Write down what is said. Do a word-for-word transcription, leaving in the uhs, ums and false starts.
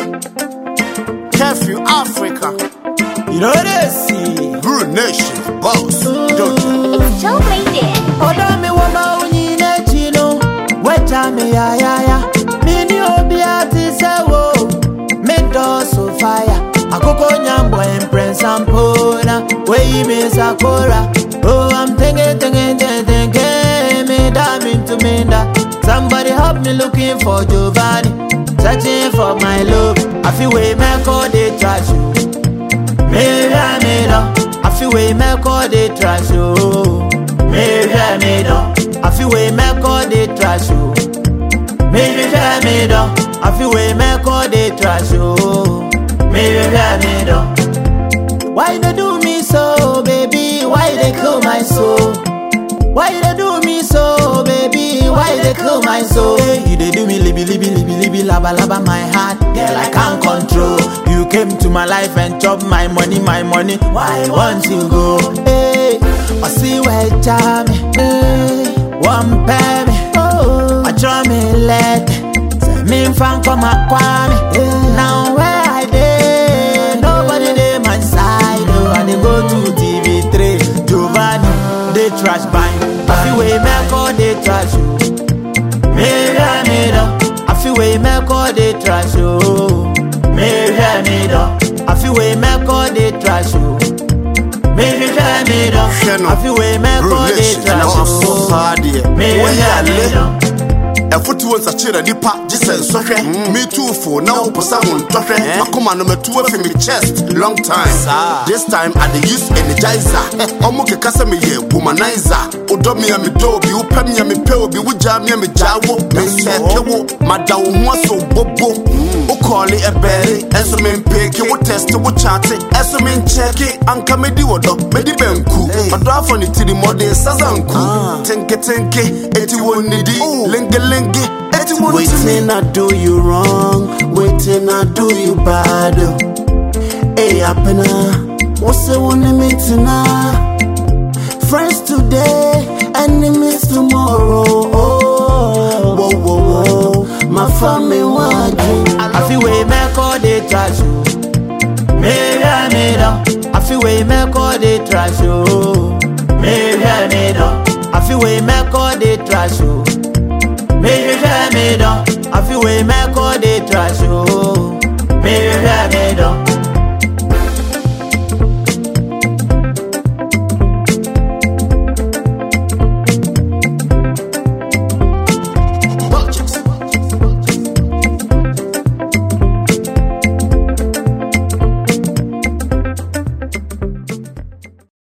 Curfew Africa. You know this? Good nation, boss. Don't you? It's Joe Lady. Oda mi wama unyine chino, wecha mi ya ya ya. Mini obiati sewo, mento so fire. Akoko nyambo impress ampona, wey me sakura. Oh, I'm thinking, thinking, thinking, thinking. Me da me to me da. Somebody help me looking for Giovanni, searching for my love. I feel way me call they trash you. Me hear me down. I feel way me call they trash you. Me hear me down. I feel way me call they trash you. Me hear me down. I feel way me call they trash you. Me hear me down. Why they do me so, baby? Why they kill my soul? Why they do me so, baby? Why they kill my soul? Hey, you they do me libby, libby, libby, libby, laba, laba, my heart. Girl, I can't control. You came to my life and chop my money, my money. Why won't you go? Hey, I see where you charm me. Hey, one pay me. Oh, I draw me let say me fan come a kwame. Hey, now where I dey, nobody dey my side. Oh, and they go to T V three, Giovanni, they trash bang. I feel way me call they trash you. Me hear me down. I feel way me call they trash you. Me hear me down. I feel way me call they trash you. Me hear me down. I feel way me call they trash you. Me hear me down. A foot was a chair, nipa, just and so me too for now, for someone to I come on number two of me chest, long time. This time I the use energizer. Omoke Casame, womanizer. Odomi and me dobi, open me and me peobi, would jam me and me jawo, me say, Madam was so bobo. O call it a belly, and so men pick you, test you, chat it, and so men check it, and come me do what Medi Benku, but draft on it to the modern Sazanku. Tenke tenke, eighty one niddy, lingeling. Waiting I do you wrong, waiting I do you bad. Hey, apena, what's the one meeting now? Friends today, enemies tomorrow. Oh, whoa, whoa, whoa, my family watching. I feel way me call they trash you. Me hear me down. I feel way me call they trash you. Me hear me down. I feel way me call they trash you. Me hear me down. I feel way me call they trash you.